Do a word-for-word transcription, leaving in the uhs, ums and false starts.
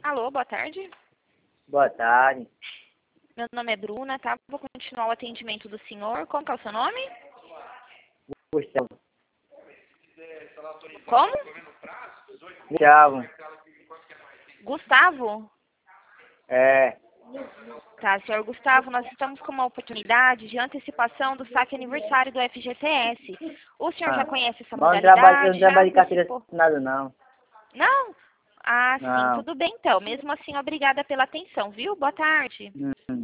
Alô, boa tarde. Boa tarde. Meu nome é Bruna, tá? Vou continuar o atendimento do senhor. Como que é o seu nome? Gustavo. Como? Gustavo. Gustavo? É. Tá, senhor Gustavo, nós estamos com uma oportunidade de antecipação do saque aniversário do F G T S. O senhor Ah, já conhece essa mas eu não trabalho, eu modalidade? não Já trabalho de carteira antecipou? assinada, não. Não? Ah, sim, Não. tudo bem então. Mesmo assim, obrigada pela atenção, viu? Boa tarde. Hum.